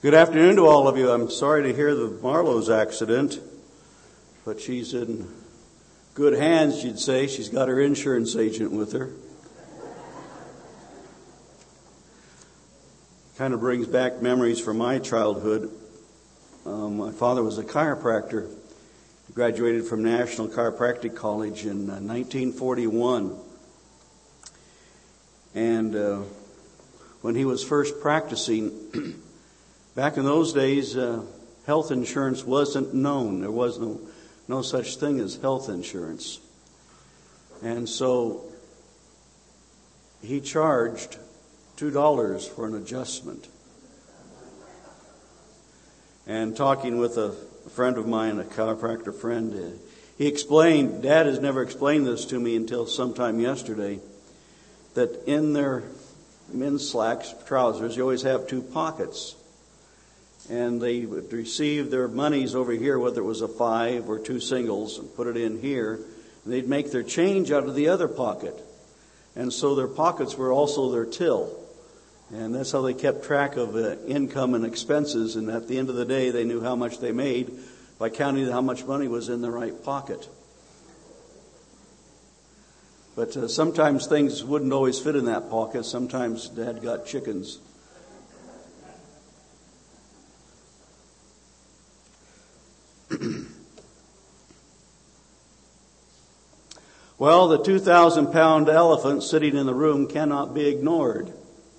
Good afternoon to all of you. I'm sorry to hear the Marlowe's accident, but she's in good hands, you'd say. She's got her insurance agent with her. Kind of brings back memories from my childhood. My father was a chiropractor. He graduated from National Chiropractic College in 1941. And when he was first practicing, back in those days, health insurance wasn't known. There was no such thing as health insurance. And so he charged $2 for an adjustment. And talking with a friend of mine, a chiropractor friend, he explained, Dad has never explained this to me until sometime yesterday, that in their men's slacks, trousers, you always have two pockets. And they would receive their monies over here, whether it was a 5 or 2 singles, and put it in here. And they'd make their change out of the other pocket. And so their pockets were also their till. And that's how they kept track of income and expenses. And at the end of the day, they knew how much they made by counting how much money was in the right pocket. But sometimes things wouldn't always fit in that pocket. Sometimes Dad got chickens. Well, the 2,000-pound elephant sitting in the room cannot be ignored.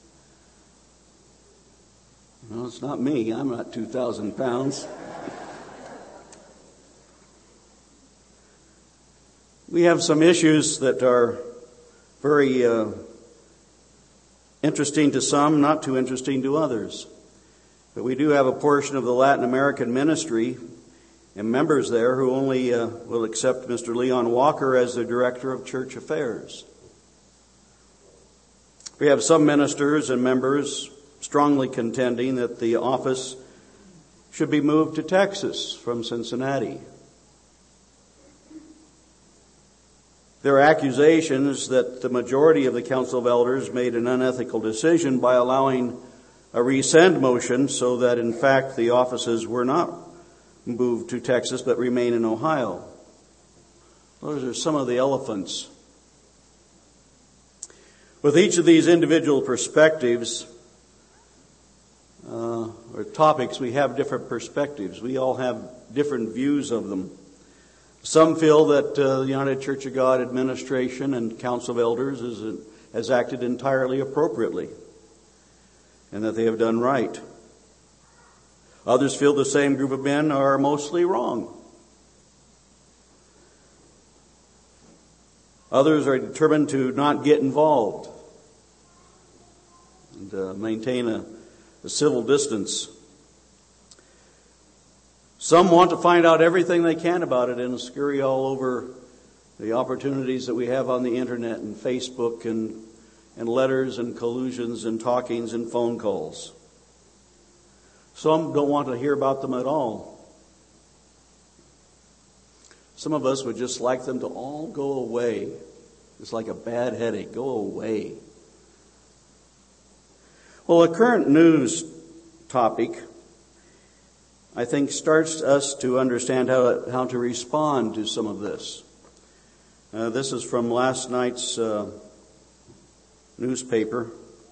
No, it's not me. I'm not 2,000 pounds. We have some issues that are very interesting to some, not too interesting to others. But we do have a portion of the Latin American ministry and members there who only will accept Mr. Leon Walker as the director of church affairs. We have some ministers and members strongly contending that the office should be moved to Texas from Cincinnati. There are accusations that the majority of the Council of Elders made an unethical decision by allowing a rescind motion so that in fact the offices were not moved to Texas but remain in Ohio. Those are some of the elephants. With each of these individual perspectives or topics, we have different perspectives. We all have different views of them. Some feel that the United Church of God administration and Council of Elders has acted entirely appropriately and that they have done right. Others feel the same group of men are mostly wrong. Others are determined to not get involved and maintain a civil distance. Some want to find out everything they can about it and scurry all over the opportunities that we have on the internet and Facebook and letters and collusions and talkings and phone calls. Some don't want to hear about them at all. Some of us would just like them to all go away. It's like a bad headache. Go away. Well, a current news topic, I think, starts us to understand how to respond to some of this. This is from last night's newspaper.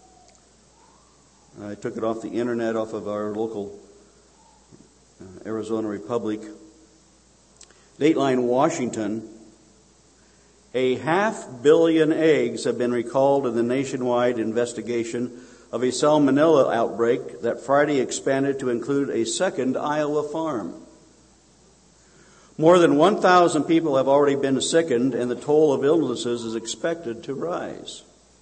I took it off the internet, off of our local Arizona Republic. Dateline Washington. 500 million eggs have been recalled in the nationwide investigation of a salmonella outbreak that Friday expanded to include a second Iowa farm. More than 1,000 people have already been sickened, and the toll of illnesses is expected to rise.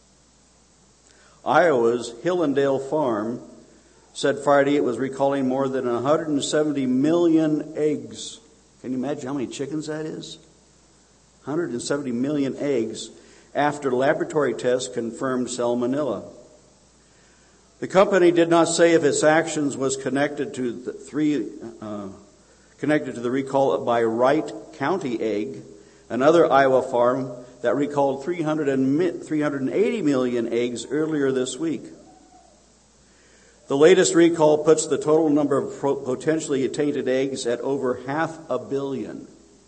Iowa's Hillendale Farm said Friday it was recalling more than 170 million eggs. Can you imagine how many chickens that is? 170 million eggs after laboratory tests confirmed salmonella. The company did not say if its actions was connected to the recall by Wright County Egg, another Iowa farm that recalled 380 million eggs earlier this week. The latest recall puts the total number of potentially tainted eggs at over 500 million.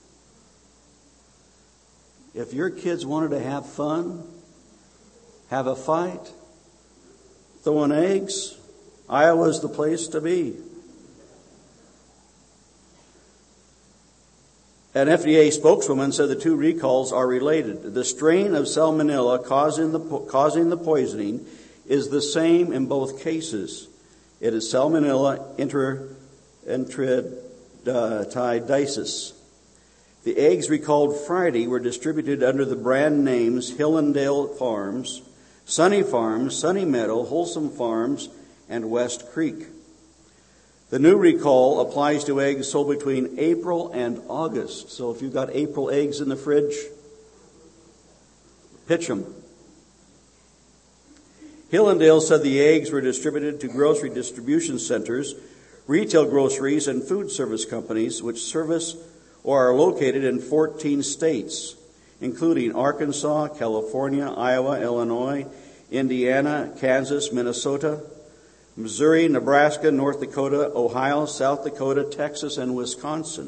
If your kids wanted to have fun, have a fight, throwing eggs, Iowa's the place to be. An FDA spokeswoman said the two recalls are related. The strain of Salmonella causing the poisoning is the same in both cases. It is Salmonella enteritidis. The eggs recalled Friday were distributed under the brand names Hillendale Farms, Sunny Farms, Sunny Meadow, Wholesome Farms, and West Creek. The new recall applies to eggs sold between April and August. So if you've got April eggs in the fridge, pitch them. Hillendale said the eggs were distributed to grocery distribution centers, retail groceries, and food service companies which service or are located in 14 states, including Arkansas, California, Iowa, Illinois, Indiana, Kansas, Minnesota, Missouri, Nebraska, North Dakota, Ohio, South Dakota, Texas, and Wisconsin.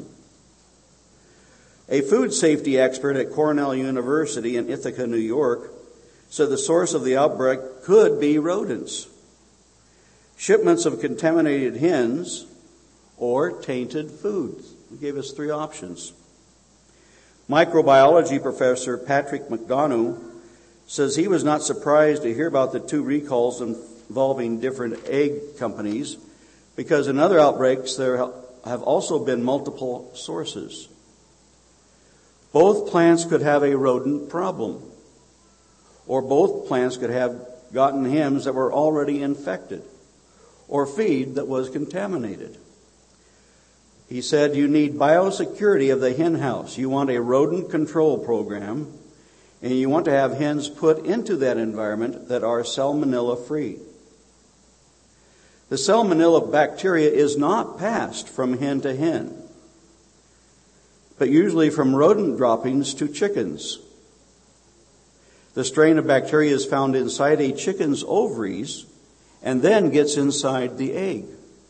A food safety expert at Cornell University in Ithaca, New York, said the source of the outbreak could be rodents, shipments of contaminated hens, or tainted foods. He gave us three options. Microbiology professor Patrick McDonough says he was not surprised to hear about the two recalls involving different egg companies because in other outbreaks there have also been multiple sources. Both plants could have a rodent problem, or both plants could have gotten hens that were already infected, or feed that was contaminated. He said you need biosecurity of the hen house. You want a rodent control program, and you want to have hens put into that environment that are salmonella free. The salmonella bacteria is not passed from hen to hen, but usually from rodent droppings to chickens. The strain of bacteria is found inside a chicken's ovaries and then gets inside the egg.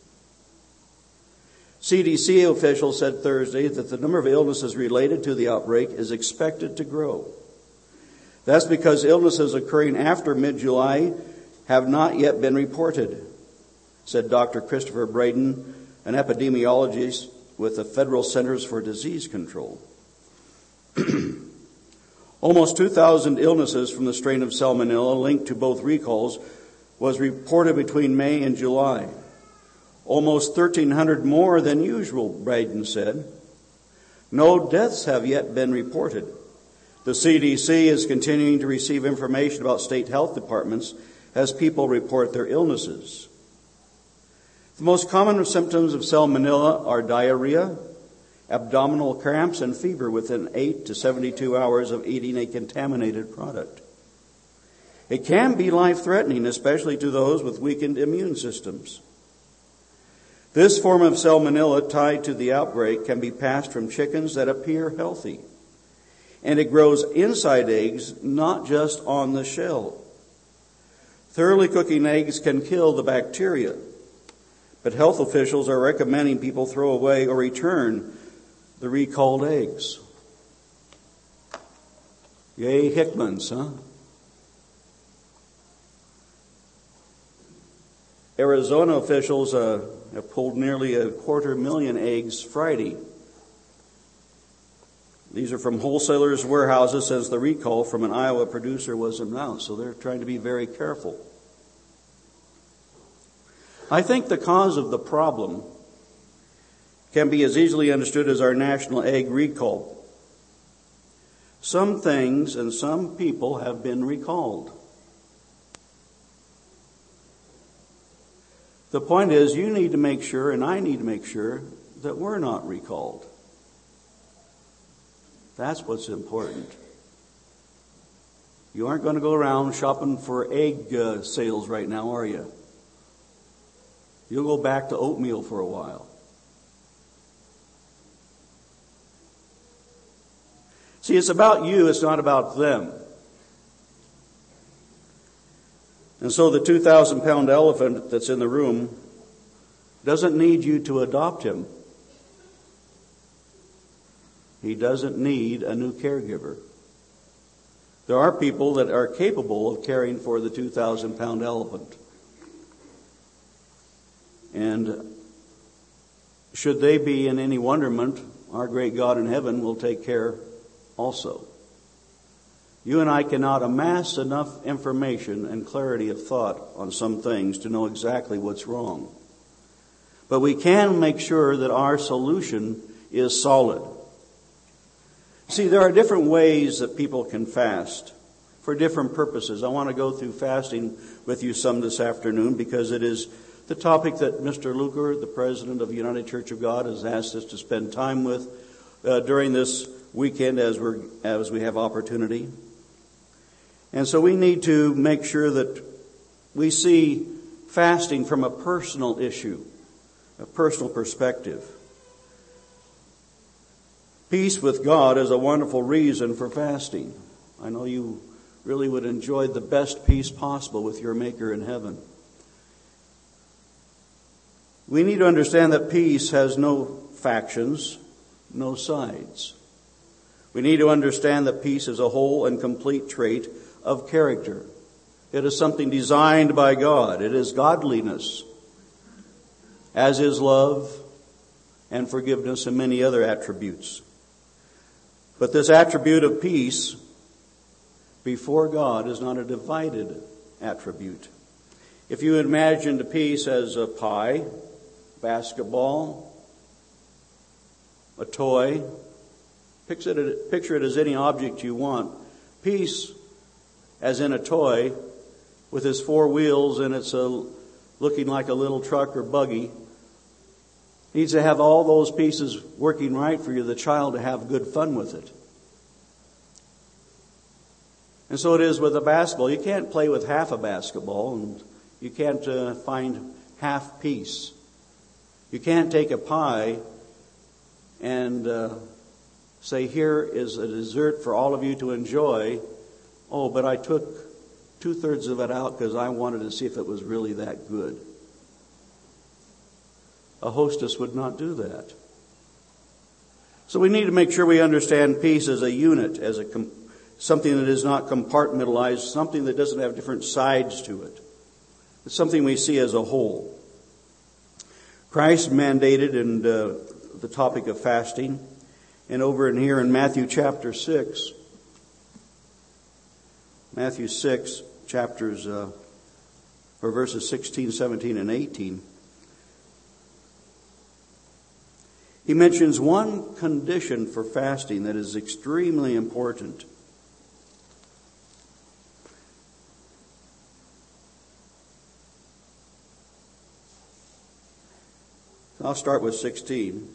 CDC officials said Thursday that the number of illnesses related to the outbreak is expected to grow. That's because illnesses occurring after mid-July have not yet been reported, said Dr. Christopher Braden, an epidemiologist with the Federal Centers for Disease Control. Almost 2,000 illnesses from the strain of Salmonella linked to both recalls was reported between May and July. Almost 1,300 more than usual, Braden said. No deaths have yet been reported. The CDC is continuing to receive information about state health departments as people report their illnesses. The most common symptoms of Salmonella are diarrhea, abdominal cramps, and fever within 8 to 72 hours of eating a contaminated product. It can be life-threatening, especially to those with weakened immune systems. This form of Salmonella tied to the outbreak can be passed from chickens that appear healthy, and it grows inside eggs, not just on the shell. Thoroughly cooking eggs can kill the bacteria, but health officials are recommending people throw away or return the recalled eggs. Yay, Hickmans, huh? Arizona officials have pulled nearly 250,000 eggs Friday. These are from wholesalers' warehouses as the recall from an Iowa producer was announced, so they're trying to be very careful. I think the cause of the problem can be as easily understood as our national egg recall. Some things and some people have been recalled. The point is, you need to make sure, and I need to make sure, that we're not recalled. That's what's important. You aren't going to go around shopping for egg sales right now, are you? You'll go back to oatmeal for a while. See, it's about you, it's not about them. And so the 2,000-pound elephant that's in the room doesn't need you to adopt him. He doesn't need a new caregiver. There are people that are capable of caring for the 2,000-pound elephant. And should they be in any wonderment, our great God in heaven will take care also. You and I cannot amass enough information and clarity of thought on some things to know exactly what's wrong. But we can make sure that our solution is solid. See, there are different ways that people can fast for different purposes. I want to go through fasting with you some this afternoon because it is the topic that Mr. Luker, the president of the United Church of God, has asked us to spend time with during this weekend as we have opportunity. And so we need to make sure that we see fasting from a personal issue, a personal perspective. Peace with God is a wonderful reason for fasting. I know you really would enjoy the best peace possible with your Maker in heaven. We need to understand that peace has no factions, no sides. We need to understand that peace is a whole and complete trait of character. It is something designed by God. It is godliness, as is love and forgiveness and many other attributes. But this attribute of peace before God is not a divided attribute. If you imagined peace as a pie, basketball, a toy, picture it as any object you want. Peace, as in a toy, with its four wheels and it's looking like a little truck or buggy, needs to have all those pieces working right for you, the child, to have good fun with it. And so it is with a basketball. You can't play with half a basketball, and you can't find half peace. You can't take a pie and say, here is a dessert for all of you to enjoy. Oh, but I took 2/3 of it out because I wanted to see if it was really that good. A hostess would not do that. So we need to make sure we understand peace as a unit, as something that is not compartmentalized, something that doesn't have different sides to it. It's something we see as a whole. Christ mandated in the topic of fasting, and over in here in Matthew chapter 6, Matthew 6, verses 16, 17, and 18, he mentions one condition for fasting that is extremely important. I'll start with 16.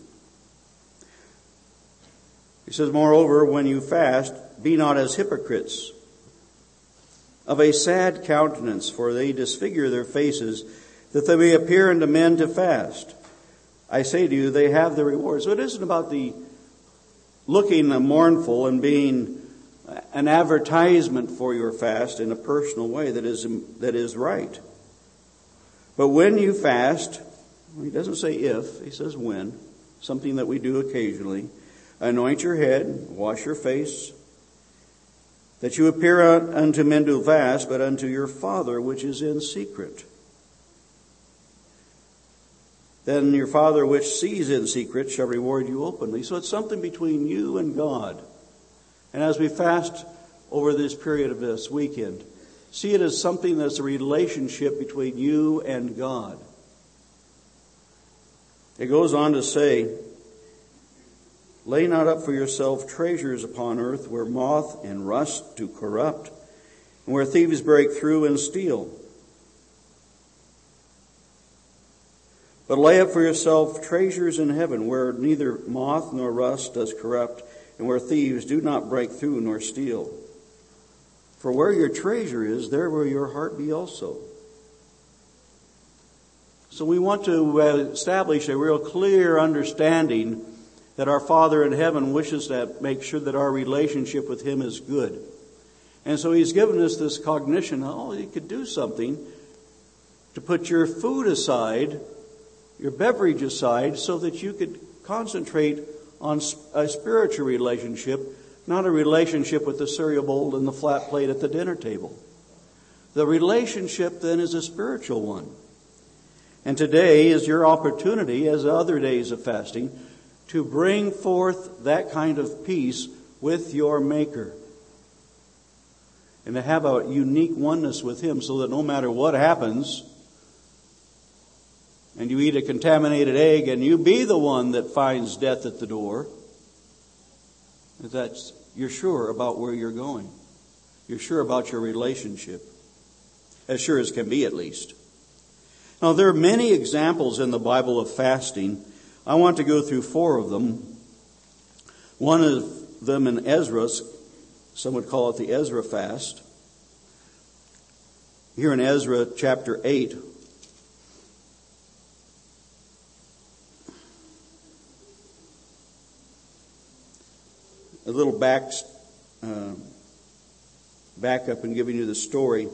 He says, moreover, when you fast, be not as hypocrites, of a sad countenance, for they disfigure their faces, that they may appear unto men to fast. I say to you, they have the reward. So it isn't about the looking mournful and being an advertisement for your fast in a personal way that is right. But when you fast, he doesn't say if, he says when, something that we do occasionally. Anoint your head, wash your face, that you appear unto men to fast, but unto your Father which is in secret. Then your Father which sees in secret shall reward you openly. So it's something between you and God. And as we fast over this period of this weekend, see it as something that's a relationship between you and God. It goes on to say, lay not up for yourself treasures upon earth, where moth and rust do corrupt, and where thieves break through and steal. But lay up for yourself treasures in heaven, where neither moth nor rust does corrupt, and where thieves do not break through nor steal. For where your treasure is, there will your heart be also. So we want to establish a real clear understanding that our Father in heaven wishes to make sure that our relationship with Him is good. And so he's given us this cognition, you could do something to put your food aside, your beverage aside, so that you could concentrate on a spiritual relationship, not a relationship with the cereal bowl and the flat plate at the dinner table. The relationship then is a spiritual one. And today is your opportunity, as other days of fasting, to bring forth that kind of peace with your Maker. And to have a unique oneness with Him so that no matter what happens, and you eat a contaminated egg and you be the one that finds death at the door, you're sure about where you're going. You're sure about your relationship. As sure as can be, at least. Now, there are many examples in the Bible of fasting. I want to go through 4 of them. One of them in Ezra, some would call it the Ezra fast. Here in Ezra chapter 8, a little back up and giving you the story.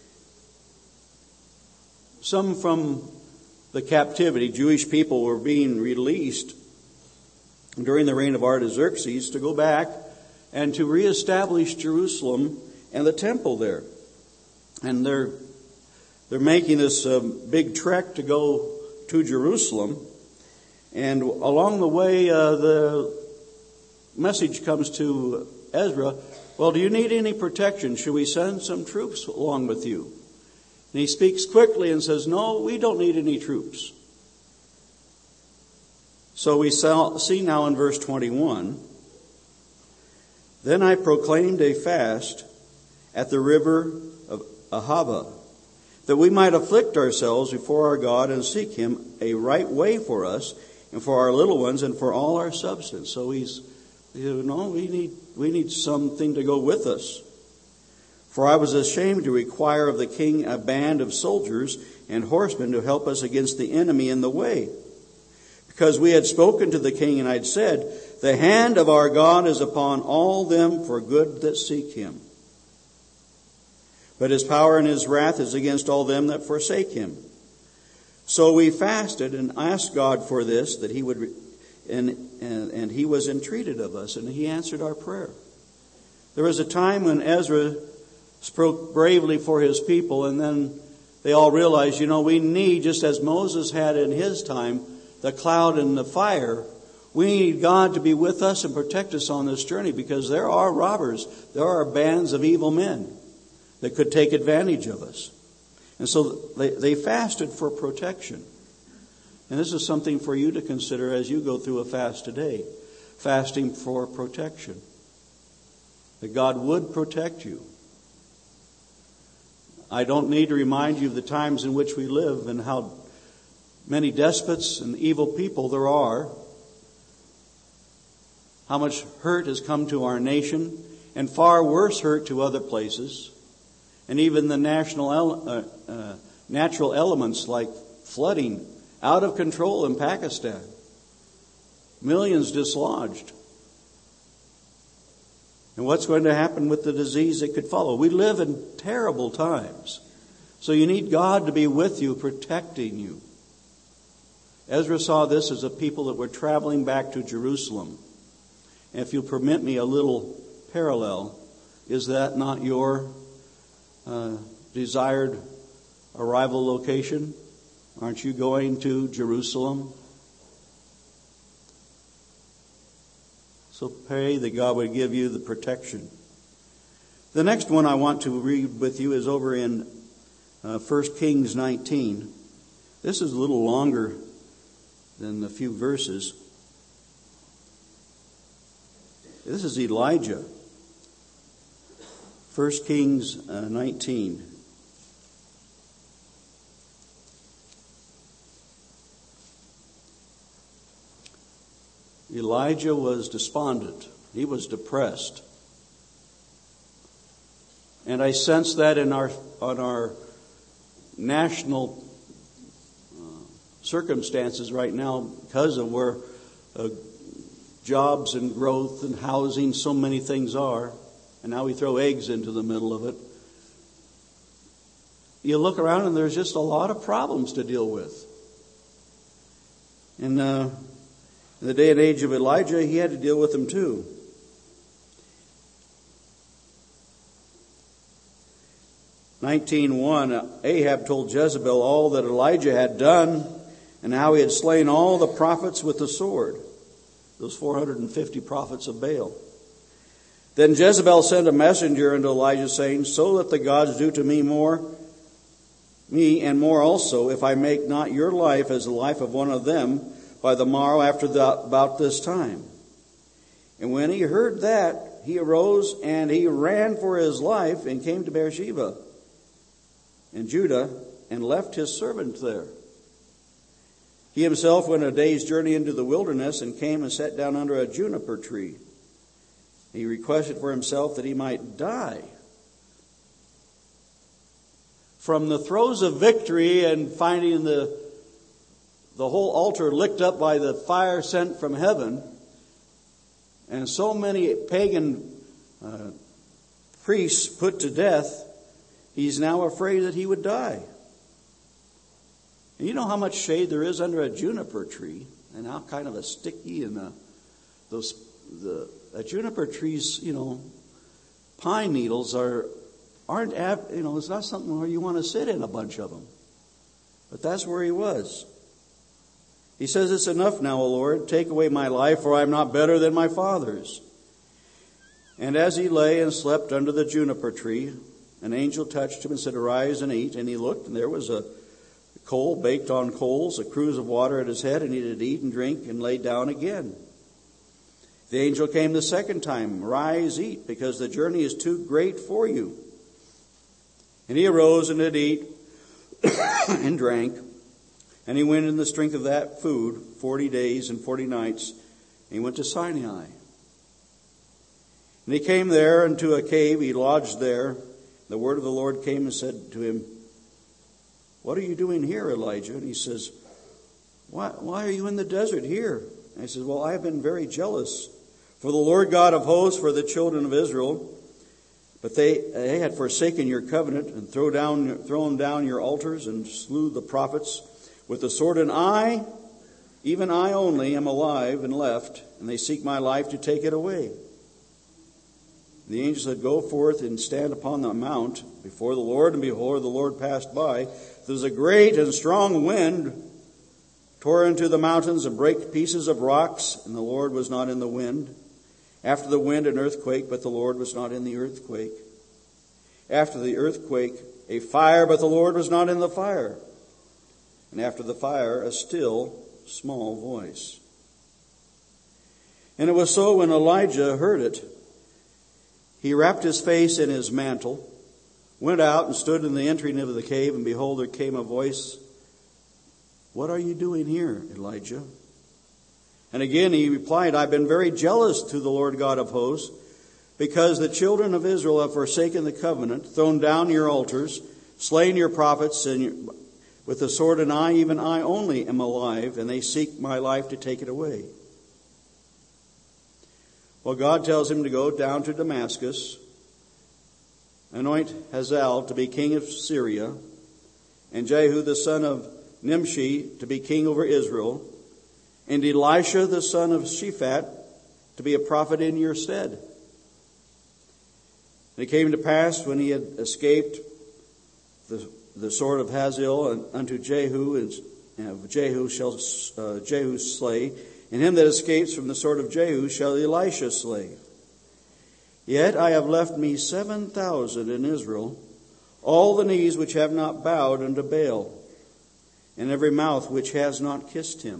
Some from the captivity, Jewish people were being released during the reign of Artaxerxes to go back and to reestablish Jerusalem and the temple there. And they're making this big trek to go to Jerusalem. And along the way, the message comes to Ezra, well, do you need any protection? Should we send some troops along with you? And he speaks quickly and says, no, we don't need any troops. So we see now in verse 21, then I proclaimed a fast at the river of Ahava, that we might afflict ourselves before our God and seek Him a right way for us and for our little ones and for all our substance. So we need something to go with us. For I was ashamed to require of the king a band of soldiers and horsemen to help us against the enemy in the way. Because we had spoken to the king and I had said, the hand of our God is upon all them for good that seek Him. But His power and His wrath is against all them that forsake Him. So we fasted and asked God for this, that He would, and He was entreated of us, and He answered our prayer. There was a time when Ezra spoke bravely for his people, and then they all realized, we need, just as Moses had in his time, the cloud and the fire, we need God to be with us and protect us on this journey, because there are robbers, there are bands of evil men that could take advantage of us. And so they fasted for protection. And this is something for you to consider as you go through a fast today. Fasting for protection. That God would protect you. I don't need to remind you of the times in which we live and how many despots and evil people there are. How much hurt has come to our nation, and far worse hurt to other places. And even the natural elements like flooding out of control in Pakistan. Millions dislodged. And what's going to happen with the disease that could follow? We live in terrible times. So you need God to be with you, protecting you. Ezra saw this as a people that were traveling back to Jerusalem. And if you'll permit me a little parallel, is that not your desired arrival location? Aren't you going to Jerusalem? So pray that God would give you the protection. The next one I want to read with you is over in 1 Kings 19. This is a little longer than a few verses. This is Elijah. 1 Kings 19. Elijah was despondent. He was depressed. And I sense that on our national circumstances right now, because of where jobs and growth and housing, so many things are, and now we throw eggs into the middle of it. You look around and there's just a lot of problems to deal with. In the day and age of Elijah, he had to deal with them too. Ahab told Jezebel all that Elijah had done and how he had slain all the prophets with the sword, those 450 prophets of Baal. Then Jezebel sent a messenger unto Elijah, saying, so let the gods do to me and more also, if I make not your life as the life of one of them by the morrow about this time. And when he heard that, he arose and he ran for his life and came to Beersheba in Judah and left his servant there. He himself went a day's journey into the wilderness and came and sat down under a juniper tree. He requested for himself that he might die. From the throes of victory and finding the whole altar licked up by the fire sent from heaven, and so many pagan priests put to death, he's now afraid that he would die. And you know how much shade there is under a juniper tree, and how kind of a sticky and a juniper tree's, pine needles aren't it's not something where you want to sit in a bunch of them. But that's where he was. He says, it's enough now, O Lord, take away my life, for I am not better than my fathers. And as he lay and slept under the juniper tree, an angel touched him and said, arise and eat. And he looked, and there was a coal baked on coals, a cruse of water at his head, and he did eat and drink and lay down again. The angel came the second time, rise, eat, because the journey is too great for you. And he arose and did eat and drank. And he went in the strength of that food 40 days and 40 nights. And he went to Sinai. And he came there into a cave. He lodged there. The word of the Lord came and said to him, what are you doing here, Elijah? And he says, why are you in the desert here? And he says, well, I have been very jealous for the Lord God of hosts, for the children of Israel. But they had forsaken your covenant and thrown down your altars and slew the prophets with the sword. And I, even I only, am alive and left, and they seek my life to take it away. The angel said, go forth and stand upon the mount before the Lord. And behold, the Lord passed by. There was a great and strong wind, tore into the mountains and brake pieces of rocks, and the Lord was not in the wind. After the wind, an earthquake, but the Lord was not in the earthquake. After the earthquake, a fire, but the Lord was not in the fire. And after the fire, a still, small voice. And it was so when Elijah heard it, he wrapped his face in his mantle, went out and stood in the entry of the cave, and behold, there came a voice, what are you doing here, Elijah? And again he replied, I've been very jealous to the Lord God of hosts, because the children of Israel have forsaken the covenant, thrown down your altars, slain your prophets with the sword, and I, even I only, am alive, and they seek my life to take it away. Well, God tells him to go down to Damascus, anoint Hazael to be king of Syria, and Jehu the son of Nimshi to be king over Israel, and Elisha the son of Shaphat to be a prophet in your stead. And it came to pass when he had escaped the sword of Hazael unto Jehu, and Jehu shall Jehu slay, and him that escapes from the sword of Jehu shall Elisha slay. Yet I have left me 7,000 in Israel, all the knees which have not bowed unto Baal, and every mouth which has not kissed him.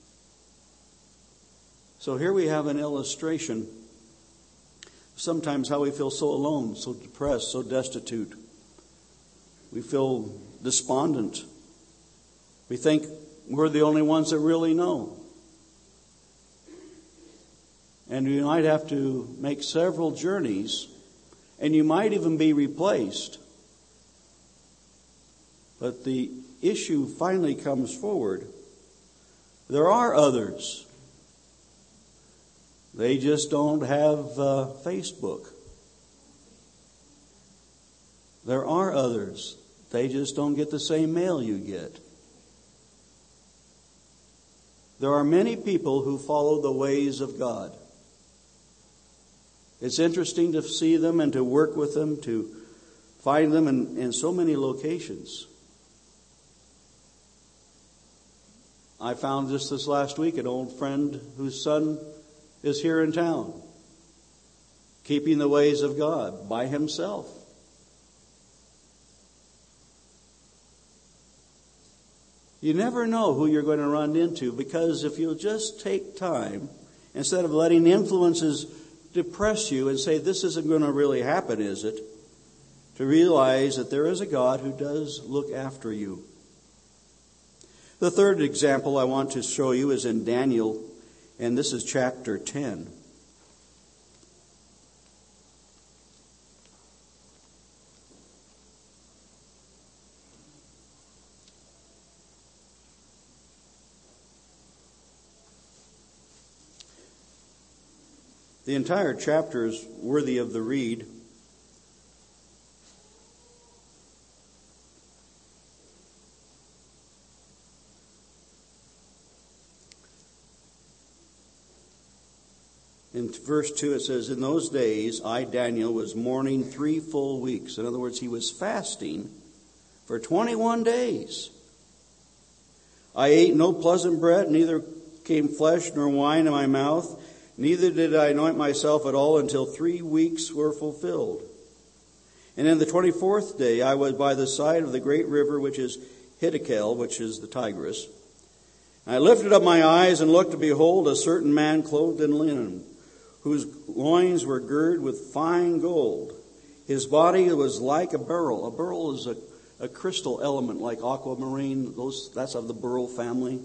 So here we have an illustration sometimes how we feel so alone, so depressed, so destitute. We feel despondent. We think we're the only ones that really know. And you might have to make several journeys, and you might even be replaced. But the issue finally comes forward. There are others. They just don't have Facebook. There are others. They just don't get the same mail you get. There are many people who follow the ways of God. It's interesting to see them and to work with them, to find them in so many locations. I found just this last week an old friend whose son is here in town, keeping the ways of God by himself. You never know who you're going to run into, because if you'll just take time, instead of letting influences depress you and say, this isn't going to really happen, is it? To realize that there is a God who does look after you. The third example I want to show you is in Daniel, and this is chapter 10. The entire chapter is worthy of the read. In verse 2 it says, in those days I, Daniel, was mourning 3 full weeks. In other words, he was fasting for 21 days. I ate no pleasant bread, neither came flesh nor wine in my mouth. Neither did I anoint myself at all until 3 weeks were fulfilled. And in the 24th day I was by the side of the great river, which is Hiddekel, which is the Tigris. And I lifted up my eyes and looked, and behold, a certain man clothed in linen, whose loins were girded with fine gold. His body was like a beryl. A beryl is a crystal element like aquamarine. That's of the beryl family.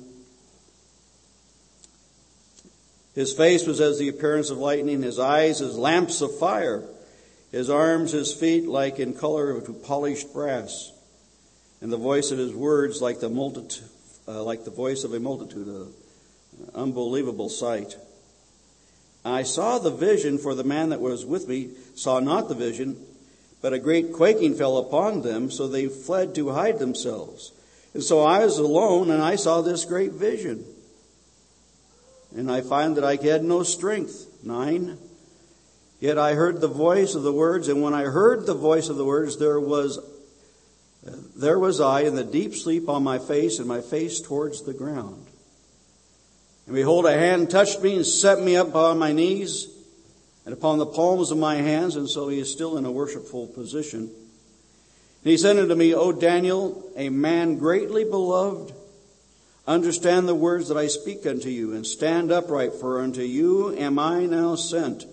His face was as the appearance of lightning, his eyes as lamps of fire, his arms, his feet like in color of polished brass, and the voice of his words like the voice of a multitude, an unbelievable sight. I saw the vision, for the man that was with me saw not the vision, but a great quaking fell upon them, so they fled to hide themselves. And so I was alone, and I saw this great vision. And I find that I had no strength. 9. Yet I heard the voice of the words, and when I heard the voice of the words, there was I in the deep sleep on my face, and my face towards the ground. And behold, a hand touched me and set me up on my knees and upon the palms of my hands. And so he is still in a worshipful position. And he said unto me, O Daniel, a man greatly beloved, understand the words that I speak unto you, and stand upright, for unto you am I now sent.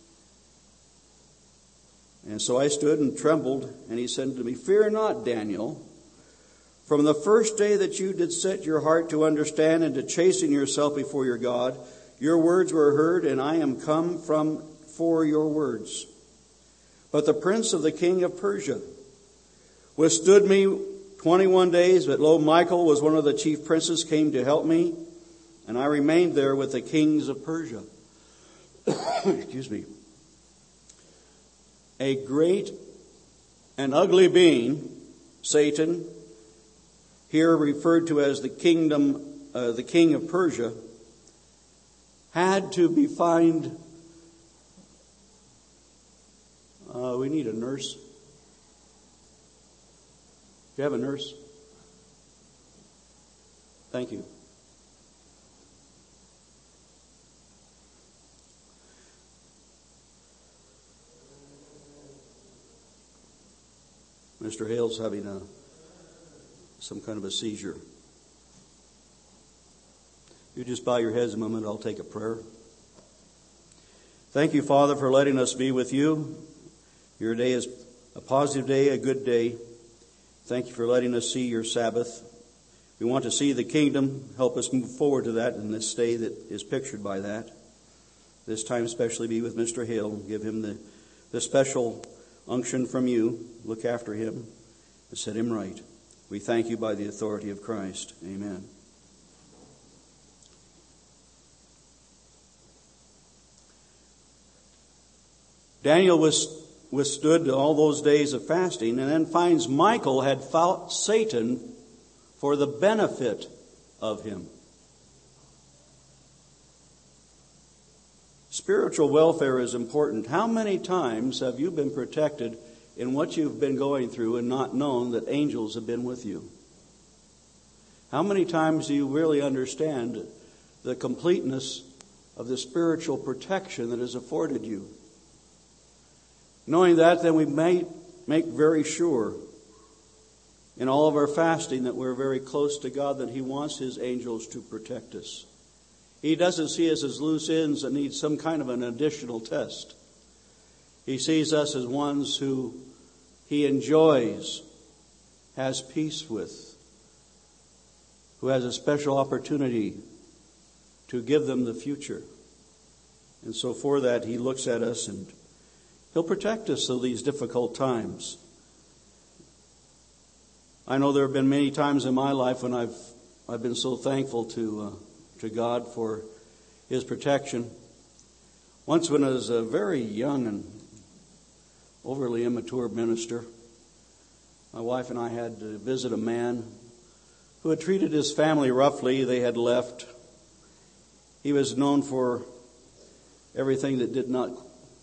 And so I stood and trembled, and he said to me, Fear not, Daniel. From the first day that you did set your heart to understand and to chasten yourself before your God, your words were heard, and I am come for your words. But the prince of the king of Persia withstood me 21 days, but lo, Michael was one of the chief princes, came to help me, and I remained there with the kings of Persia. Excuse me. A great and ugly being, Satan, here referred to as the king of Persia, had to be fined. We need a nurse. Do you have a nurse? Thank you. Mr. Hale's having some kind of a seizure. You just bow your heads a moment. I'll take a prayer. Thank you, Father, for letting us be with you. Your day is a positive day, a good day. Thank you for letting us see your Sabbath. We want to see the kingdom. Help us move forward to that in this day that is pictured by that. This time especially be with Mr. Hale. Give him the special unction from you. Look after him and set him right. We thank you by the authority of Christ. Amen. Daniel was withstood all those days of fasting, and then finds Michael had fought Satan for the benefit of him. Spiritual welfare is important. How many times have you been protected in what you've been going through and not known that angels have been with you? How many times do you really understand the completeness of the spiritual protection that is afforded you? Knowing that, then we may make very sure in all of our fasting that we're very close to God, that He wants His angels to protect us. He doesn't see us as loose ends that need some kind of an additional test. He sees us as ones who He enjoys, has peace with, who has a special opportunity to give them the future. And so for that, He looks at us and He'll protect us through these difficult times. I know there have been many times in my life when I've been so thankful to God for His protection. Once when I was a very young and overly immature minister, my wife and I had to visit a man who had treated his family roughly. They had left. He was known for everything that did not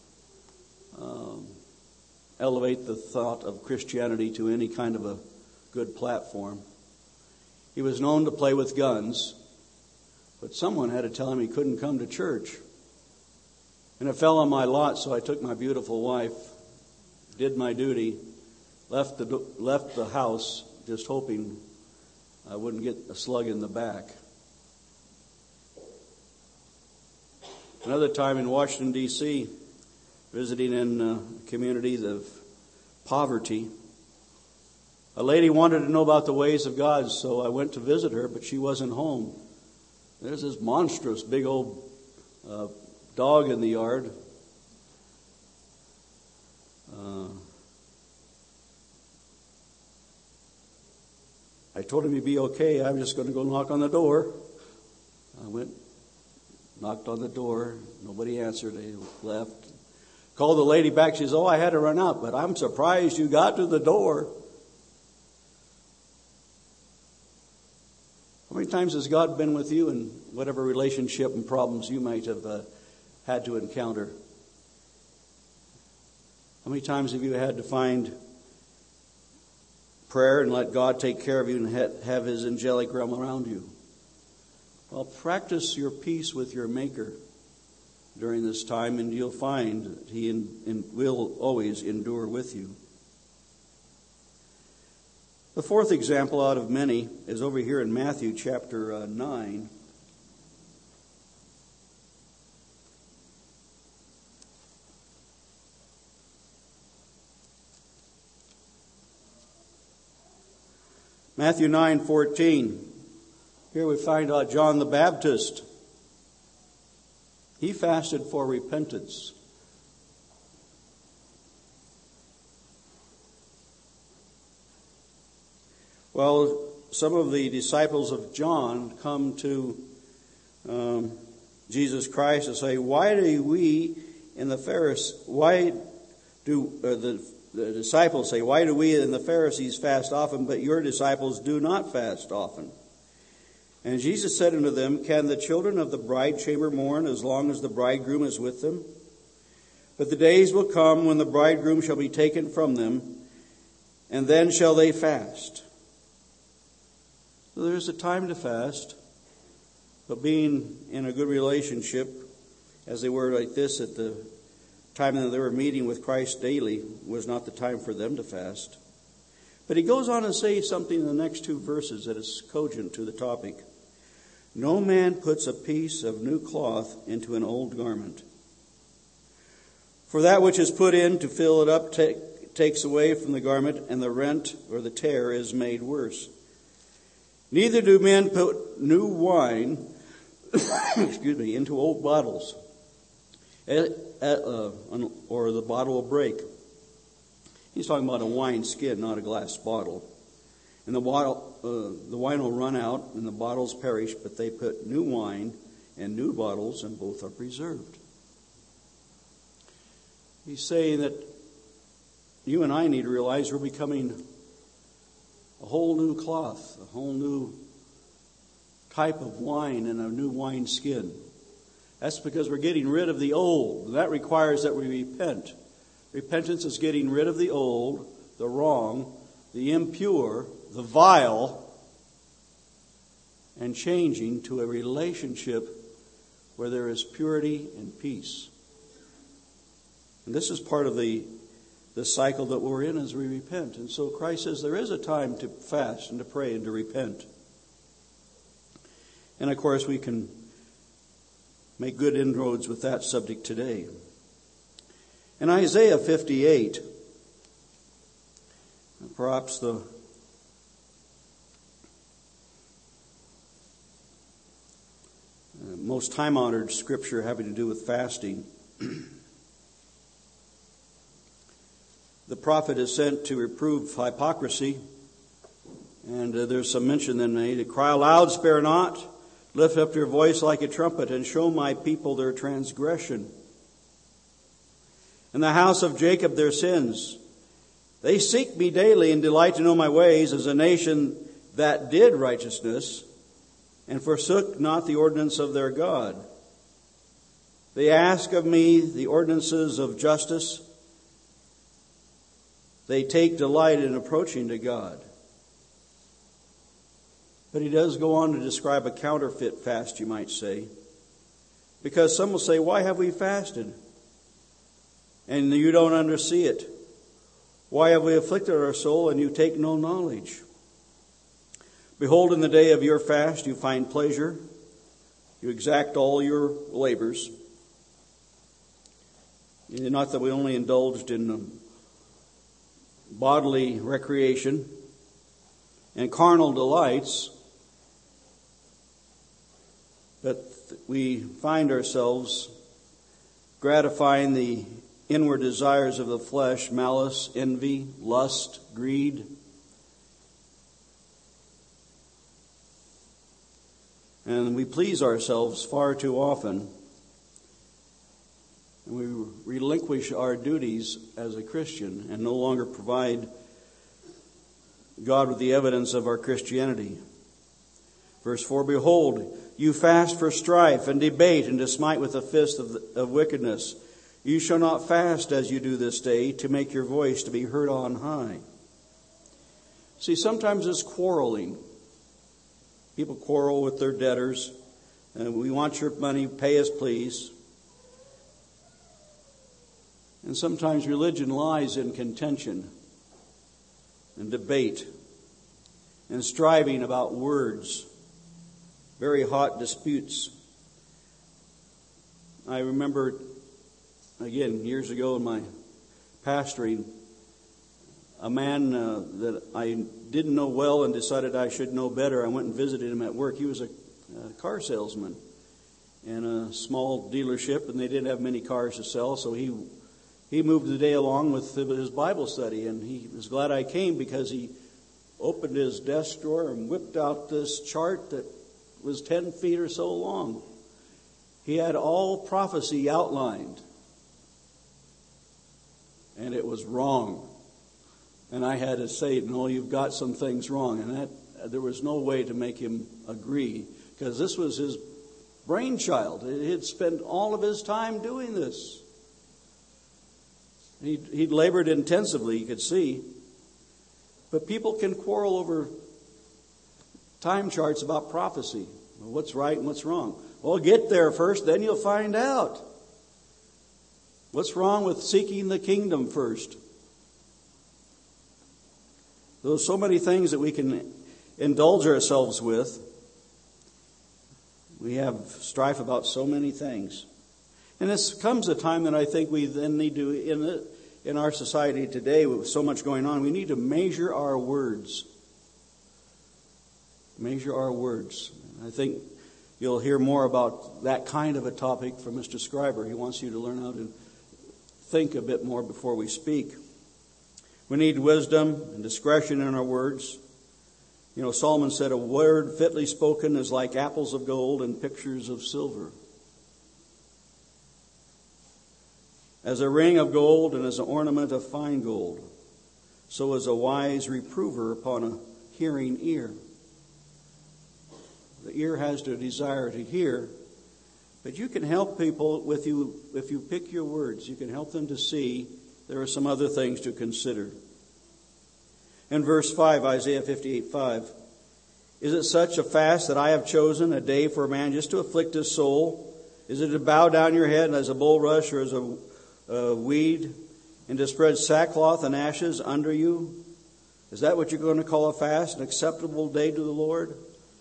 elevate the thought of Christianity to any kind of a good platform. He was known to play with guns, but someone had to tell him he couldn't come to church. And it fell on my lot, so I took my beautiful wife, did my duty, left the house, just hoping I wouldn't get a slug in the back. Another time in Washington, D.C., visiting in a community of poverty, a lady wanted to know about the ways of God, so I went to visit her, but she wasn't home. There's this monstrous big old dog in the yard. I told him he'd be okay. I'm just going to go knock on the door. I went, knocked on the door. Nobody answered. They left. Called the lady back. She says, "Oh, I had to run out, but I'm surprised you got to the door." How many times has God been with you in whatever relationship and problems you might have had to encounter? How many times have you had to find prayer and let God take care of you and have His angelic realm around you? Well, practice your peace with your Maker during this time, and you'll find that He will always endure with you. The fourth example out of many is over here in Matthew chapter 9. Matthew 9:14. Here we find out John the Baptist. He fasted for repentance. Well, some of the disciples of John come to Jesus Christ and say, "Why do we and the Pharisees? Why do the disciples say, why do we and the Pharisees fast often, but your disciples do not fast often?" And Jesus said unto them, "Can the children of the bride chamber mourn as long as the bridegroom is with them? But the days will come when the bridegroom shall be taken from them, and then shall they fast." So there's a time to fast, but being in a good relationship, as they were like this at the time that they were meeting with Christ daily, was not the time for them to fast. But he goes on and says something in the next two verses that is cogent to the topic. "No man puts a piece of new cloth into an old garment. For that which is put in to fill it up takes away from the garment, and the rent or the tear is made worse. Neither do men put new wine into old bottles, or the bottle will break." He's talking about a wine skin, not a glass bottle. "And the wine will run out, and the bottles perish, but they put new wine in new bottles, and both are preserved." He's saying that you and I need to realize we're becoming a whole new cloth, a whole new type of wine and a new wine skin. That's because we're getting rid of the old. That requires that we repent. Repentance is getting rid of the old, the wrong, the impure, the vile, and changing to a relationship where there is purity and peace. And this is part of the cycle that we're in as we repent. And so Christ says there is a time to fast and to pray and to repent. And of course we can make good inroads with that subject today. In Isaiah 58, perhaps the most time-honored scripture having to do with fasting, the prophet is sent to reprove hypocrisy, and there's some mention then made to cry aloud, spare not, lift up your voice like a trumpet, and show my people their transgression, and the house of Jacob their sins. They seek me daily and delight to know my ways, as a nation that did righteousness and forsook not the ordinance of their God. They ask of me the ordinances of justice. They take delight in approaching to God. But he does go on to describe a counterfeit fast, you might say. Because some will say, why have we fasted? And you don't undersee it. Why have we afflicted our soul and you take no knowledge? Behold, in the day of your fast you find pleasure. You exact all your labors. Not that we only indulged in bodily recreation and carnal delights, but we find ourselves gratifying the inward desires of the flesh, malice, envy, lust, greed. And we please ourselves far too often. And we relinquish our duties as a Christian and no longer provide God with the evidence of our Christianity. Verse 4, behold, you fast for strife and debate and to smite with the fist of wickedness. You shall not fast as you do this day to make your voice to be heard on high. See, sometimes it's quarreling. People quarrel with their debtors. And we want your money, pay us please. And sometimes religion lies in contention and debate and striving about words, very hot disputes. I remember, again, years ago in my pastoring, a man that I didn't know well and decided I should know better. I went and visited him at work. He was a car salesman in a small dealership, and they didn't have many cars to sell, so he moved the day along with his Bible study, and he was glad I came because he opened his desk drawer and whipped out this chart that was 10 feet or so long. He had all prophecy outlined, and it was wrong. And I had to say, no, you've got some things wrong. And that there was no way to make him agree, because this was his brainchild. He'd spent all of his time doing this. He'd labored intensively, you could see. But people can quarrel over time charts about prophecy. What's right and what's wrong? Well, get there first, then you'll find out. What's wrong with seeking the kingdom first? There's so many things that we can indulge ourselves with. We have strife about so many things. And this comes a time that I think we then need to, in our society today with so much going on, we need to measure our words. Measure our words. I think you'll hear more about that kind of a topic from Mr. Scriber. He wants you to learn how to think a bit more before we speak. We need wisdom and discretion in our words. You know, Solomon said, a word fitly spoken is like apples of gold and pictures of silver. As a ring of gold and as an ornament of fine gold. so is a wise reprover upon a hearing ear. The ear has to desire to hear, but you can help people with you if you pick your words. You can help them to see there are some other things to consider. In verse 5, Isaiah 58:5, is it such a fast that I have chosen, a day for a man just to afflict his soul? Is it to bow down your head as a bulrush or as a weed, and to spread sackcloth and ashes under you? Is that what you're going to call a fast, an acceptable day to the Lord?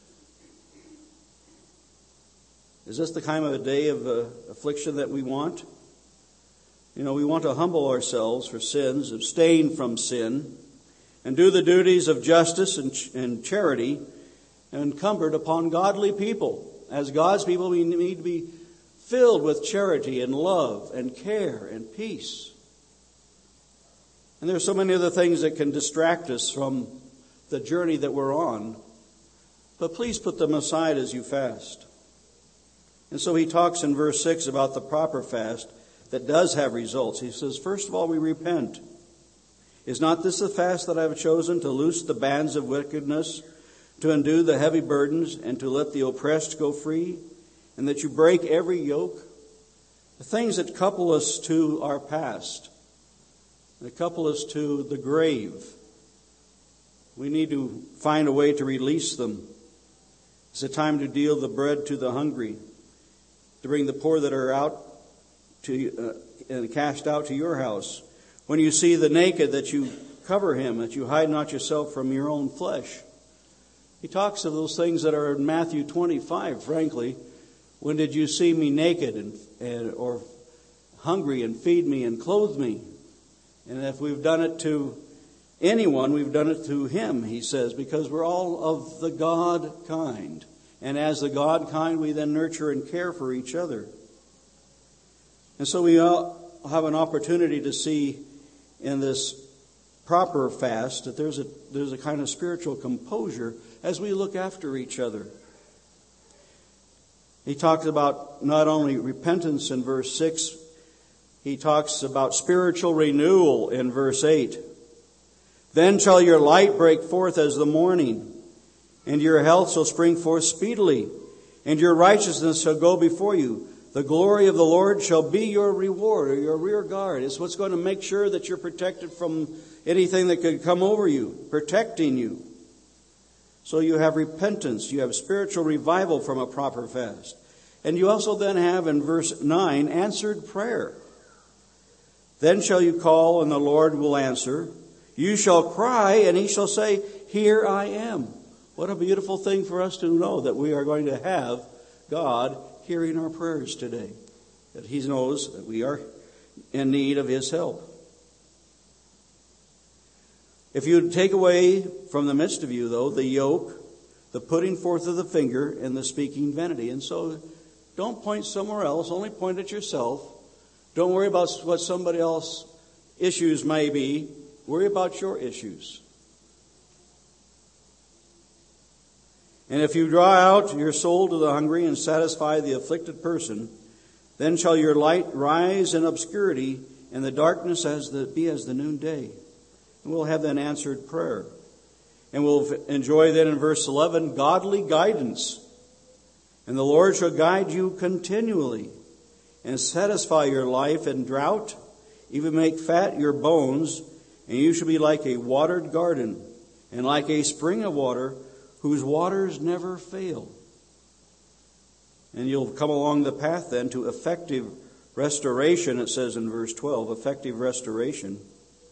Is this the kind of a day of affliction that we want? You know, we want to humble ourselves for sins, abstain from sin, and do the duties of justice and charity incumbent upon godly people. As God's people, we need to be filled with charity and love and care and peace. And there are so many other things that can distract us from the journey that we're on. But please put them aside as you fast. And so he talks in verse 6 about the proper fast that does have results. He says, first of all, we repent. Is not this the fast that I have chosen, to loose the bands of wickedness, to undo the heavy burdens, and to let the oppressed go free, and that you break every yoke? The things that couple us to our past, that couple us to the grave, we need to find a way to release them. It's a time to deal the bread to the hungry, to bring the poor that are out to and cast out to your house. When you see the naked, that you cover him, that you hide not yourself from your own flesh. He talks of those things that are in Matthew 25, frankly. When did you see me naked or hungry and feed me and clothe me? And if we've done it to anyone, we've done it to him, he says, because we're all of the God kind. And as the God kind, we then nurture and care for each other. And so we all have an opportunity to see in this proper fast that there's a kind of spiritual composure as we look after each other. He talks about not only repentance in verse 6, he talks about spiritual renewal in verse 8. Then shall your light break forth as the morning, and your health shall spring forth speedily, and your righteousness shall go before you. The glory of the Lord shall be your reward, or your rear guard. It's what's going to make sure that you're protected from anything that could come over you, protecting you. So you have repentance, you have spiritual revival from a proper fast. And you also then have in verse 9, answered prayer. Then shall you call, and the Lord will answer. You shall cry, and he shall say, here I am. What a beautiful thing for us to know that we are going to have God hearing our prayers today. That he knows that we are in need of his help. If you take away from the midst of you, though, the yoke, the putting forth of the finger, and the speaking vanity. And so don't point somewhere else, only point at yourself. Don't worry about what somebody else's issues may be. Worry about your issues. And if you draw out your soul to the hungry and satisfy the afflicted person, then shall your light rise in obscurity, and the darkness be as the noonday. And we'll have then answered prayer. And we'll enjoy then in verse 11, godly guidance. And the Lord shall guide you continually, and satisfy your life in drought, even make fat your bones, and you shall be like a watered garden, and like a spring of water, whose waters never fail. And you'll come along the path then to effective restoration, it says in verse 12, effective restoration.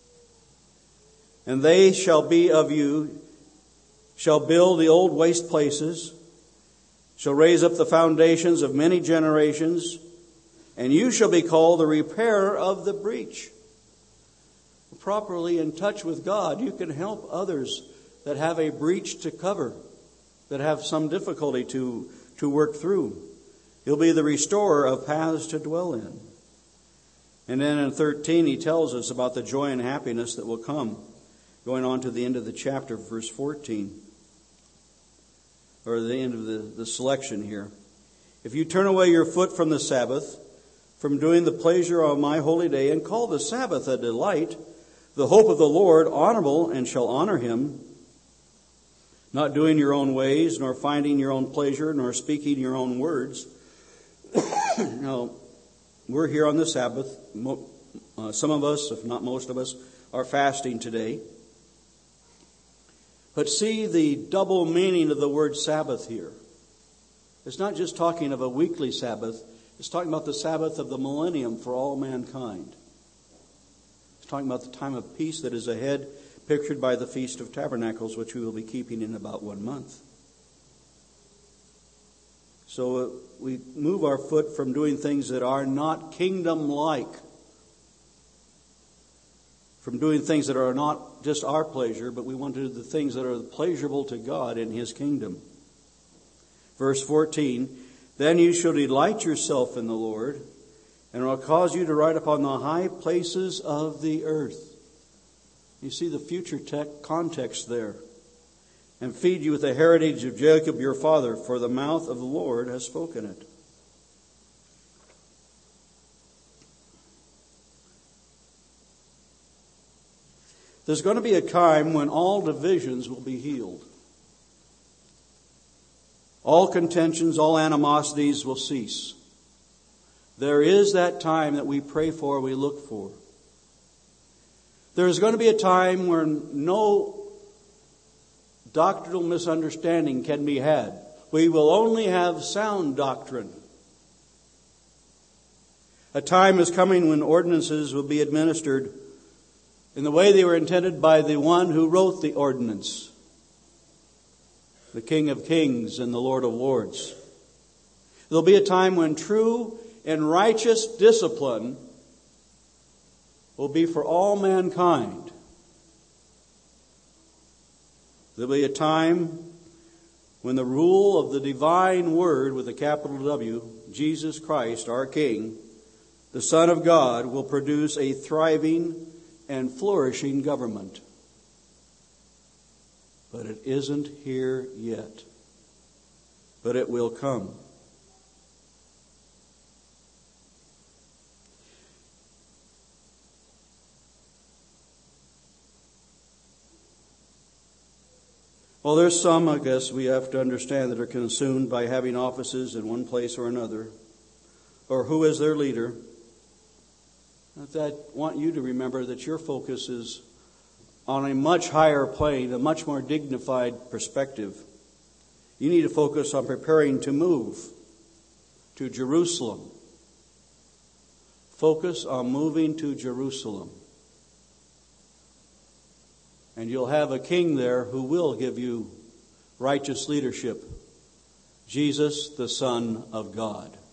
And they shall be of you, shall build the old waste places, shall raise up the foundations of many generations, and you shall be called the repairer of the breach. Properly in touch with God, you can help others that have a breach to cover, that have some difficulty to work through. He'll be the restorer of paths to dwell in. And then in 13, he tells us about the joy and happiness that will come. Going on to the end of the chapter, verse 14. Or the end of the selection here. If you turn away your foot from the Sabbath, from doing the pleasure of my holy day, and call the Sabbath a delight, The hope of the Lord honorable, and shall honor him, not doing your own ways, nor finding your own pleasure, nor speaking your own words. Now, we're here on the Sabbath. Some of us, if not most of us, are fasting today. But see the double meaning of the word Sabbath here. It's not just talking of a weekly Sabbath. It's talking about the Sabbath of the millennium for all mankind. It's talking about the time of peace that is ahead, pictured by the Feast of Tabernacles, which we will be keeping in about 1 month. So we move our foot from doing things that are not kingdom-like, from doing things that are not just our pleasure, but we want to do the things that are pleasurable to God in his kingdom. Verse 14, then you shall delight yourself in the Lord, and it will cause you to ride upon the high places of the earth. You see the future context there. And feed you with the heritage of Jacob your father, for the mouth of the Lord has spoken it. There's going to be a time when all divisions will be healed. All contentions, all animosities will cease. There is that time that we pray for, we look for. There is going to be a time when no doctrinal misunderstanding can be had. We will only have sound doctrine. A time is coming when ordinances will be administered in the way they were intended by the one who wrote the ordinance, the King of Kings and the Lord of Lords. There'll be a time when true and righteous discipline will be for all mankind. There'll be a time when the rule of the divine word with a capital W, Jesus Christ, our King, the Son of God, will produce a thriving and flourishing government. But it isn't here yet. But it will come. Well, there's some, I guess, we have to understand that are consumed by having offices in one place or another, or who is their leader. I want you to remember that your focus is on a much higher plane, a much more dignified perspective. You need to focus on preparing to move to Jerusalem. Focus on moving to Jerusalem. And you'll have a king there who will give you righteous leadership. Jesus, the Son of God.